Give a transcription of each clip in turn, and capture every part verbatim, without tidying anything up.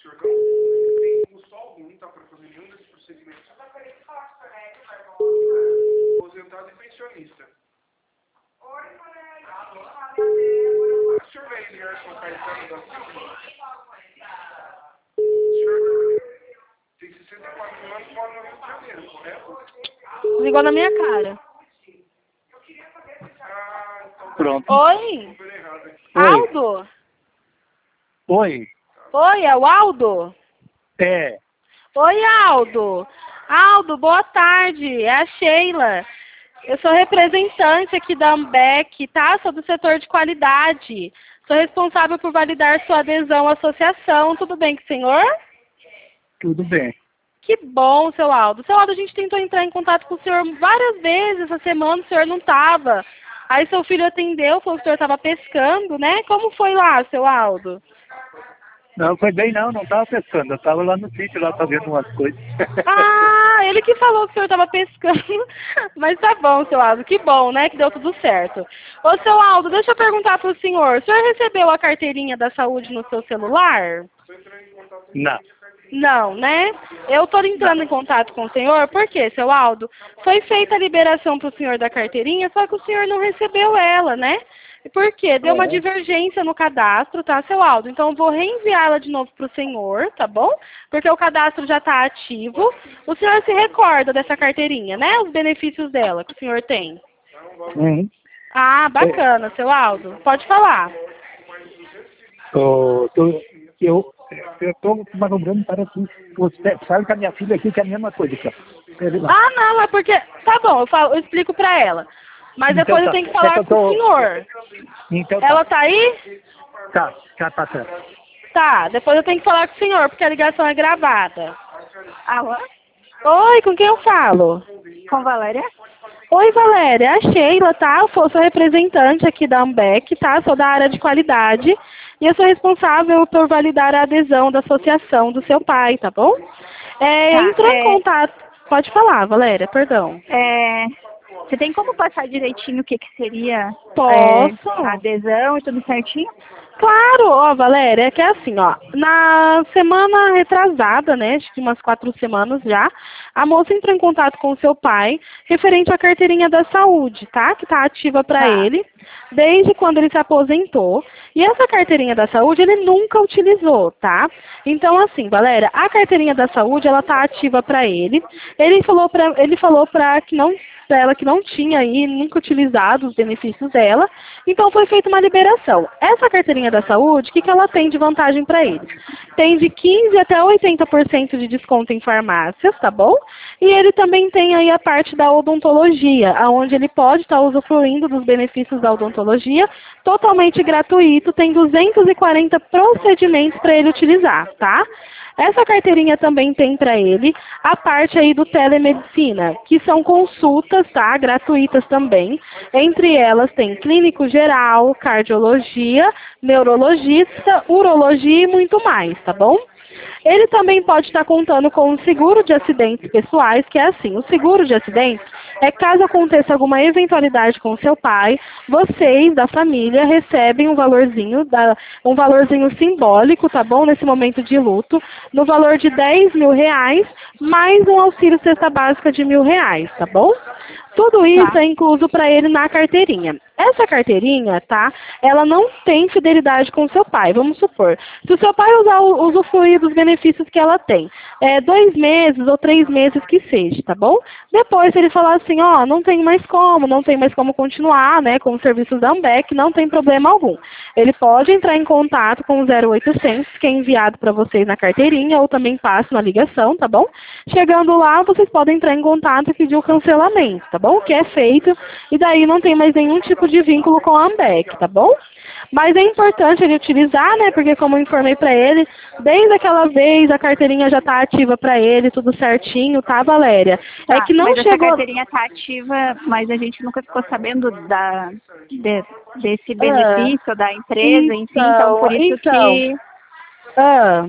senhor não tem custo algum, tá, para fazer nenhum desses procedimentos. Aposentado e pensionista. O senhor é Eliarson Caetano da Silva? O senhor tem sessenta e quatro anos e mora no Rio de Janeiro, correto? Ligou na minha cara. Ah, então... Pronto. Oi? Aldo? Oi. Oi, é o Aldo? É. Oi, Aldo. Aldo, boa tarde. É a Sheila. Eu sou representante aqui da Ambec, tá? Sou do setor de qualidade. Sou responsável por validar sua adesão à associação. Tudo bem com o senhor? Tudo bem. Que bom, seu Aldo. Seu Aldo, a gente tentou entrar em contato com o senhor várias vezes essa semana, o senhor não estava. Aí seu filho atendeu, falou que o senhor estava pescando, né? Como foi lá, seu Aldo? Não, foi bem não, não estava pescando. Eu estava lá no sítio, lá fazendo umas coisas. Ah, ele que falou que o senhor estava pescando. Mas tá bom, seu Aldo. Que bom, né? Que deu tudo certo. Ô, seu Aldo, deixa eu perguntar para o senhor. O senhor recebeu a carteirinha da saúde no seu celular? Não. Não, né? Eu estou entrando em contato com o senhor, por quê, seu Aldo? Foi feita a liberação para o senhor da carteirinha, só que o senhor não recebeu ela, né? Por quê? Deu uma divergência no cadastro, tá, seu Aldo? Então, eu vou reenviá-la de novo para o senhor, tá bom? Porque o cadastro já está ativo. O senhor se recorda dessa carteirinha, né? Os benefícios dela que o senhor tem. Uhum. Ah, bacana, seu Aldo. Pode falar. Oh, tô, eu estou manobrando para que você sabe que a minha filha aqui que é a mesma coisa. Cara. Ah, não, é porque... Tá bom, eu, falo, eu explico para ela. Mas Então depois tá. eu tenho que É falar que eu com tô- o senhor. Então tá. Ela tá aí? Tá, tá passando. Tá, depois eu tenho que falar com o senhor, porque a ligação é gravada. Alô? Oi, com quem eu falo? Com Valéria? Oi, Valéria, é a Sheila, tá? Eu sou sou representante aqui da Ambec, tá? Sou da área de qualidade e eu sou responsável por validar a adesão da associação do seu pai, tá bom? É, Tá, entrou em é- contato... Pode falar, Valéria, perdão. É, você tem como passar direitinho o que, que seria Posso? é, a adesão e tudo certinho? Claro, ó, Valéria, é que é assim, ó, na semana retrasada, né, acho que umas quatro semanas já, a moça entrou em contato com o seu pai, referente à carteirinha da saúde, tá, que tá ativa para Tá. ele, desde quando ele se aposentou, e essa carteirinha da saúde ele nunca utilizou, tá? Então, assim, Valéria, a carteirinha da saúde, ela tá ativa para ele, ele falou para ele falou para que não para ela que não tinha aí nunca utilizado os benefícios dela, então foi feita uma liberação. Essa carteirinha da saúde, o que, que ela tem de vantagem para ele? Tem de quinze até oitenta por cento de desconto em farmácias, tá bom? E ele também tem aí a parte da odontologia, onde ele pode estar usufruindo dos benefícios da odontologia, totalmente gratuito, tem duzentos e quarenta procedimentos para ele utilizar, tá? Essa carteirinha também tem para ele a parte aí do telemedicina, que são consultas, tá? Gratuitas também. Entre elas tem clínico geral, cardiologia, neurologista, urologia e muito mais, tá bom? Ele também pode estar contando com um seguro de acidentes pessoais, que é assim, o seguro de acidentes é caso aconteça alguma eventualidade com seu pai, vocês da família recebem um valorzinho, da, um valorzinho simbólico, tá bom? Nesse momento de luto, no valor de dez mil reais, mais um auxílio cesta básica de mil reais, tá bom? Tudo isso Tá. é incluso para ele na carteirinha. Essa carteirinha, tá? Ela não tem fidelidade com o seu pai. Vamos supor, se o seu pai usar o usufruir dos benefícios que ela tem, é, dois meses ou três meses que seja, tá bom? Depois, se ele falar assim, ó, não tem mais como, não tem mais como continuar, né, com os serviços da Ambec, não tem problema algum. Ele pode entrar em contato com o zero oitocentos, que é enviado para vocês na carteirinha, ou também passa na ligação, tá bom? Chegando lá, vocês podem entrar em contato e pedir o cancelamento, tá bom? Que é feito, e daí não tem mais nenhum tipo de vínculo com a Ambec, tá bom? Mas é importante ele utilizar, né? Porque como eu informei para ele, desde aquela vez a carteirinha já está ativa para ele, tudo certinho, tá, Valéria? Tá, É que não mas essa chegou... carteirinha tá ativa, mas a gente nunca ficou sabendo da, de- desse Ah, benefício da empresa, enfim, então por isso então, que ah,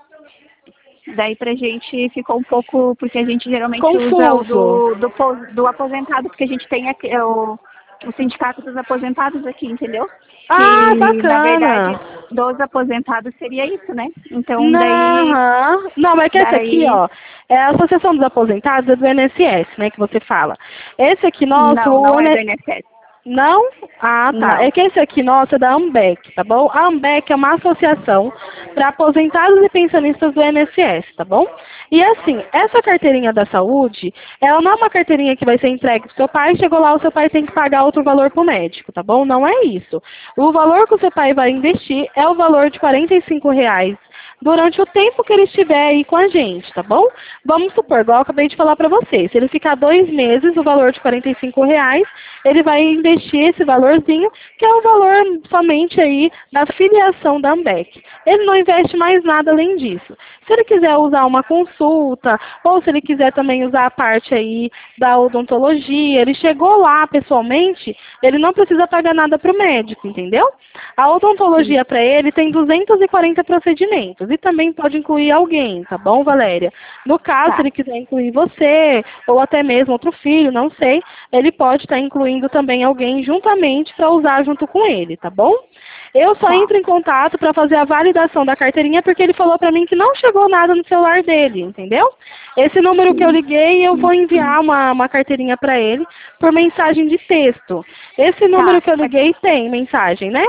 daí pra gente ficou um pouco, porque a gente geralmente Confuso. usa o do, do, pos- do aposentado, porque a gente tem aqui, é o, o sindicato dos aposentados aqui, entendeu? Ah, que, bacana. na verdade, dos aposentados seria isso, né? Então, Não, daí... aham. Não, mas que esse aqui, daí- ó, é a Associação dos Aposentados é do I N S S, né, que você fala. Esse aqui nosso... Não, não o é IN- do I N S S. Não? Ah, tá. Não. É que esse aqui nosso é da AMBEC, tá bom? A AMBEC é uma associação para aposentados e pensionistas do I N S S, tá bom? E assim, essa carteirinha da saúde, ela não é uma carteirinha que vai ser entregue pro seu pai, chegou lá, o seu pai tem que pagar outro valor pro médico, tá bom? Não é isso. O valor que o seu pai vai investir é o valor de quarenta e cinco reais durante o tempo que ele estiver aí com a gente, tá bom? Vamos supor, igual eu acabei de falar para vocês, se ele ficar dois meses, o valor de quarenta e cinco reais, ele vai investir esse valorzinho, que é o valor somente aí da filiação da AMBEC. Ele não investe mais nada além disso. Se ele quiser usar uma consulta, ou se ele quiser também usar a parte aí da odontologia, ele chegou lá pessoalmente, ele não precisa pagar nada para o médico, entendeu? A odontologia para ele tem duzentos e quarenta procedimentos e também pode incluir alguém, tá bom, Valéria? No caso, Tá. se ele quiser incluir você, ou até mesmo outro filho, não sei, ele pode estar incluindo também alguém juntamente para usar junto com ele, tá bom? Eu só Tá. entro em contato para fazer a validação da carteirinha porque ele falou para mim que não chegou nada no celular dele, entendeu? Esse número que eu liguei, eu vou enviar uma, uma carteirinha para ele por mensagem de texto. Esse número que eu liguei tem mensagem, né?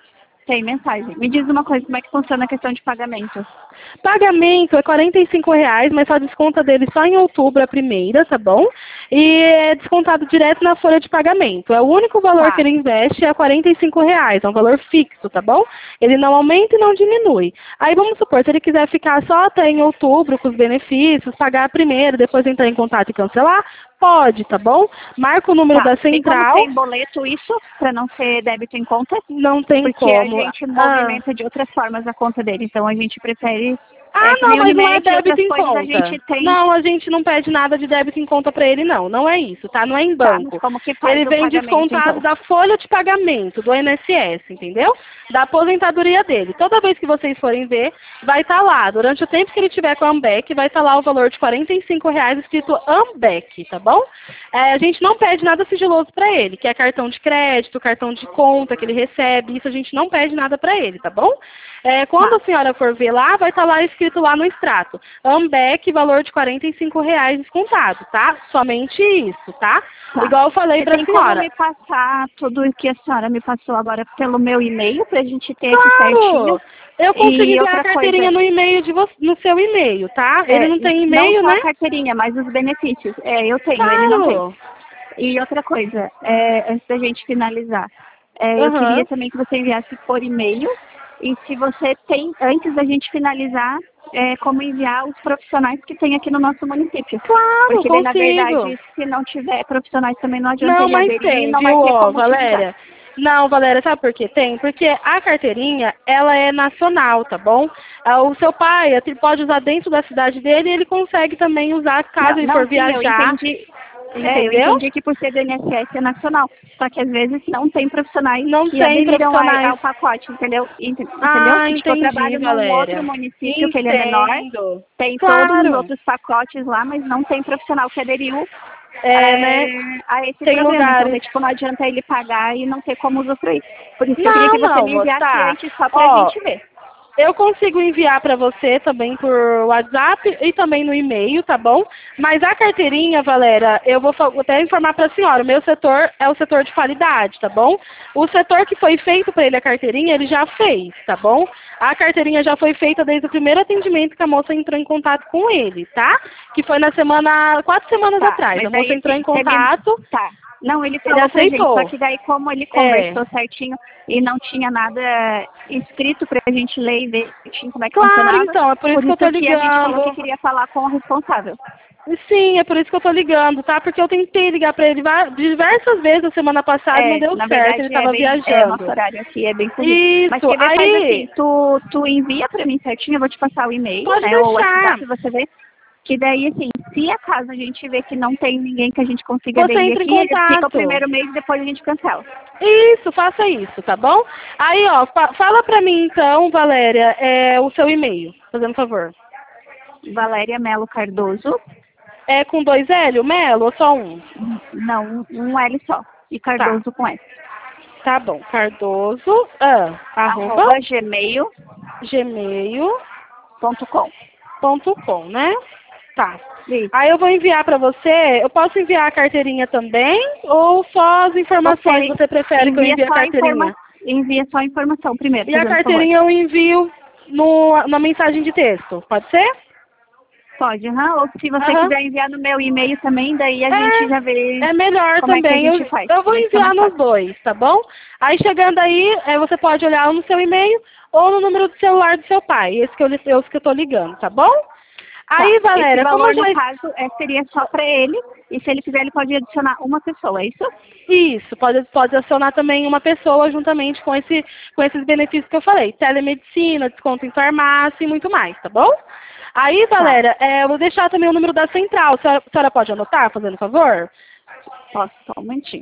Tem mensagem. Me diz uma coisa, como é que funciona a questão de pagamento? Pagamento é quarenta e cinco reais, mas só desconta dele só em outubro, a primeira, tá bom? E é descontado direto na folha de pagamento. É o único valor Tá. que ele investe é quarenta e cinco reais, é um valor fixo, tá bom? Ele não aumenta e não diminui. Aí vamos supor, se ele quiser ficar só até em outubro com os benefícios, pagar a primeira, depois entrar em contato e cancelar, pode, tá bom? Marca o número Tá. da Tem como central, ser em boleto isso, para não ser débito em conta? não tem Porque como. a gente Ah. movimenta de outras formas a conta dele, então a gente prefere... Ah, é, que não, nem mas não é Unimed e outras débito em coisas conta. a gente tem... Não, a gente não pede nada de débito em conta para ele, não. Não é isso, tá? Não é em Tá, banco. mas como que faz Ele o vem pagamento, descontado então? da folha de pagamento do I N S S, entendeu? Da aposentadoria dele. Toda vez que vocês forem ver, vai estar lá. Durante o tempo que ele tiver com a AMBEC, vai estar lá o valor de quarenta e cinco reais escrito AMBEC, tá bom? É, a gente não pede nada sigiloso para ele, que é cartão de crédito, cartão de conta que ele recebe, isso a gente não pede nada para ele, tá bom? É, quando a senhora for ver lá, vai estar lá escrito lá no extrato. AMBEC, valor de quarenta e cinco reais descontado, tá? Somente isso, tá? Tá. Igual eu falei Você pra tem senhora. como me passar tudo o que a senhora me passou agora pelo meu e-mail, pra gente ter aqui Claro! certinho? Eu consigo E enviar a outra carteirinha coisa, no e-mail de você, no seu e-mail, tá? Ele é, não tem não e-mail, só né? a carteirinha, mas os benefícios. É, eu tenho, ele não tem. Claro! E outra coisa, é, antes da gente finalizar, é, eu Aham. queria também que você enviasse por e-mail, e se você tem, antes da gente finalizar, é, como enviar os profissionais que tem aqui no nosso município. Claro, Porque daí, na consigo. verdade, se não tiver profissionais também não adianta Não, ele mas aderir, tem, não viu, vai ter ó, como Valéria? utilizar. Não, Valéria, sabe por que tem? Porque a carteirinha, ela é nacional, tá bom? Ah, o seu pai ele pode usar dentro da cidade dele e ele consegue também usar caso Não, ele não, for sim, viajar. eu entendi. É, eu Entendeu? entendi que por ser do I N S S é nacional. Só que às vezes não tem profissionais Não que tem aderiram a- profissionais. ao pacote, entendeu? Ent- Entendeu? Ah, Que, tipo, eu entendi, trabalho num Valéria. outro município que ele é menor, Entendo. tem Claro. todos os outros pacotes lá, mas não tem profissional que aderiu É, é, né? a esse Tem programa. lugares. Então, daí, tipo, não adianta ele pagar e não ter como usufruir. Por isso que eu Não, queria que você não, me enviasse tá. antes só pra Ó, gente ver. Eu consigo enviar para você também por WhatsApp e também no e-mail, tá bom? Mas a carteirinha, Valéria, eu vou, vou até informar para a senhora, o meu setor é o setor de qualidade, tá bom? O setor que foi feito para ele a carteirinha, ele já fez, tá bom? A carteirinha já foi feita desde o primeiro atendimento que a moça entrou em contato com ele, tá? Que foi na semana, quatro semanas Tá, atrás. mas A moça daí, entrou em se ele- contato. Tá. Não, ele falou pra gente, aceitou. só que daí como ele conversou certinho e não tinha nada escrito pra gente ler e ver certinho como é que Claro, funcionava. então, é por isso que eu tô a gente falou ligando. que queria falar com o responsável. Sim, é por isso que eu tô ligando, tá? Porque eu tentei ligar pra ele va- diversas vezes a semana passada, É, não deu na certo, verdade, ele tava é bem, É, viajando. nosso horário aqui é bem corrido. Isso, Mas quer ver, faz aí- assim, tu, tu envia pra mim certinho, eu vou te passar o e-mail, Pode né, o deixar. WhatsApp, você vê. Que daí, assim, se acaso a gente vê que não tem ninguém que a gente consiga Você aderir entra em aqui, ele fica contato. o primeiro mês e depois a gente cancela. Isso, faça isso, tá bom? Aí, ó, fa- fala pra mim então, Valéria, é, o seu e-mail, fazendo um favor. Valéria Melo Cardoso. É com dois L, o Melo, ou só um? Não, um um L só. e Cardoso com S. Tá bom. Cardoso, ah, arroba, Arroba gmail gmail ponto com. ponto com, né? Tá. Isso. Aí eu vou enviar para você. Eu posso enviar a carteirinha também? Ou só as informações Você você, prefere que eu envia envie a só carteirinha? informa- Envia só a informação primeiro. E a fazendo carteirinha eu envio no, na mensagem de texto, pode ser? favor. Pode, aham. Ou se você Aham. quiser enviar no meu e-mail também, daí a É, gente já vê É melhor como é que a também. Eu, gente faz. eu vou Daí fica enviar mais nos fácil. dois, tá bom? Aí chegando aí, é, você pode olhar no seu e-mail ou no número do celular do seu pai. Esse que eu, esse que eu tô ligando, tá bom? Aí, Tá. Valéria, Esse como valor, eu já... no caso, é, seria só para ele. E se ele quiser, ele pode adicionar uma pessoa, é isso? Isso, pode, pode acionar também uma pessoa juntamente com, esse, com esses benefícios que eu falei. Telemedicina, desconto em farmácia e muito mais, tá bom? Aí, Valéria, é, eu vou deixar também o número da central. A senhora, a senhora pode anotar, fazendo favor? Posso, só um momentinho.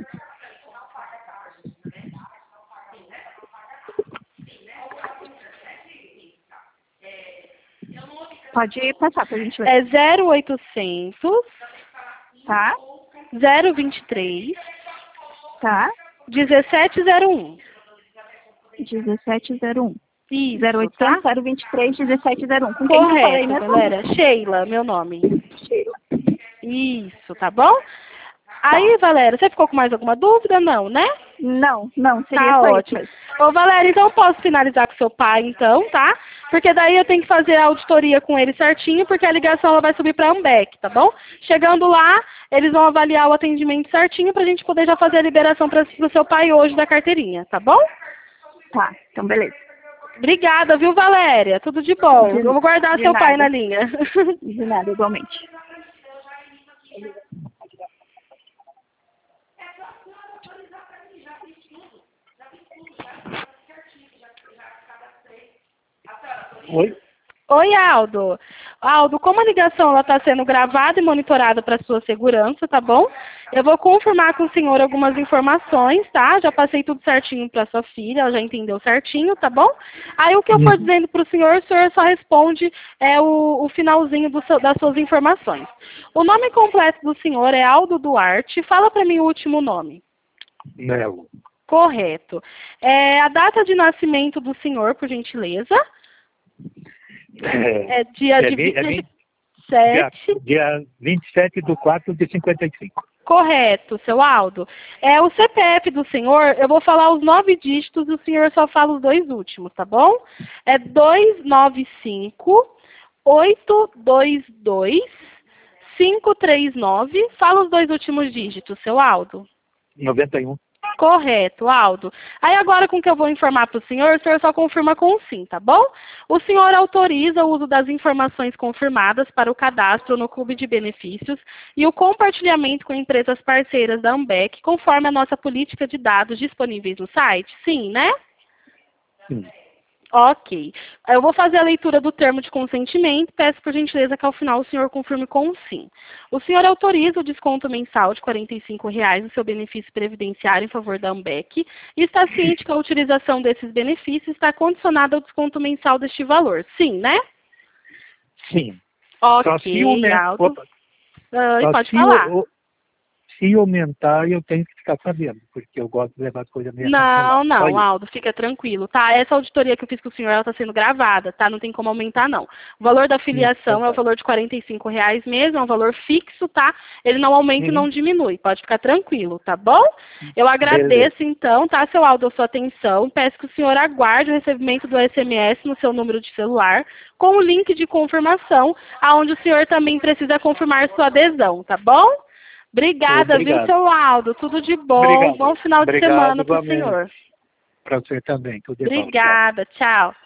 Pode passar pra gente ver. É zero oitocentos, Tá? zero vinte e três, Tá? dezessete zero um. dezessete zero um. Isso, zero tá? oitocentos, zero vinte e três, dezessete zero um. Com quem que eu falei Correto, mesmo? galera. Sheila, meu nome. Sheila. Isso, tá bom? Aí, Valéria, você ficou com mais alguma dúvida? Não, né? Não, não, seria Tá só ótimo. isso. Ô, Valéria, então eu posso finalizar com seu pai, então, tá? Porque daí eu tenho que fazer a auditoria com ele certinho, porque a ligação ela vai subir para a Ambec, tá bom? Chegando lá, eles vão avaliar o atendimento certinho pra gente poder já fazer a liberação para o seu pai hoje da carteirinha, tá bom? Tá, então beleza. Obrigada, viu, Valéria? Tudo de bom. De- Eu vou guardar de seu pai nada. na linha. De nada, igualmente. Oi? Oi, Aldo. Aldo, como a ligação está sendo gravada e monitorada para sua segurança, tá bom? Eu vou confirmar com o senhor algumas informações, tá? Já passei tudo certinho para sua filha, ela já entendeu certinho, tá bom? Aí o que eu for Uhum. dizendo para o senhor, o senhor só responde é, o, o finalzinho do seu- das suas informações. O nome completo do senhor é Aldo Duarte. Fala para mim o último nome. Melo. Correto. É, a data de nascimento do senhor, por gentileza? É, É dia é de vi- é vinte vi- e sete. dia, dia vinte e sete de quatro de cinquenta e cinco. Correto, seu Aldo. É, o C P F do senhor, eu vou falar os nove dígitos e o senhor só fala os dois últimos, tá bom? É dois nove cinco, oito dois dois, cinco três nove. Fala os dois últimos dígitos, seu Aldo. noventa e um. Correto, Aldo. Aí agora com o que eu vou informar para o senhor, o senhor só confirma com o sim, tá bom? O senhor autoriza o uso das informações confirmadas para o cadastro no Clube de Benefícios e o compartilhamento com empresas parceiras da Ambec, conforme a nossa política de dados disponíveis no site? Sim, né? Sim. Ok. Eu vou fazer a leitura do termo de consentimento. Peço por gentileza que ao final o senhor confirme com o sim. O senhor autoriza o desconto mensal de quarenta e cinco reais no seu benefício previdenciário em favor da Ambec e está ciente que a utilização desses benefícios está condicionada ao desconto mensal deste valor. Sim, né? Sim. Só se Ok, aumentar, Aldo. opa, Ah, só pode se, falar. o- se aumentar, eu tenho que ficar sabendo, porque eu gosto de levar as coisas meio Não, canceladas. Só não, isso. Aldo, fica tranquilo, tá? Essa auditoria que eu fiz com o senhor, ela está sendo gravada, tá? Não tem como aumentar, não. O valor da filiação é o valor de quarenta e cinco reais mesmo, é um valor fixo, tá? Ele não aumenta e não Uhum. diminui, pode ficar tranquilo, tá bom? Eu agradeço, então, tá, seu Aldo, a sua atenção. Peço que o senhor aguarde o recebimento do S M S no seu número de celular, com o link de confirmação, aonde o senhor também precisa confirmar sua adesão, tá bom? Obrigada, viu, Obrigado. seu Aldo? Tudo de bom. Obrigado. Bom final de Obrigado, semana para o igualmente. senhor. Para você também. Tudo de bom. Tchau. Obrigada, tchau.